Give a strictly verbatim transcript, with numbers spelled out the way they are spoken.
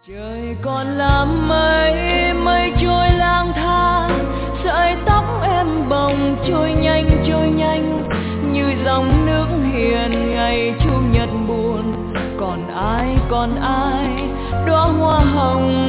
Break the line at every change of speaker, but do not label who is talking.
Trời còn làm mây, mây trôi lang thang, sợi tóc em bồng trôi nhanh trôi nhanh, như dòng nước hiền ngày chủ nhật buồn. Còn ai còn ai, đóa hoa hồng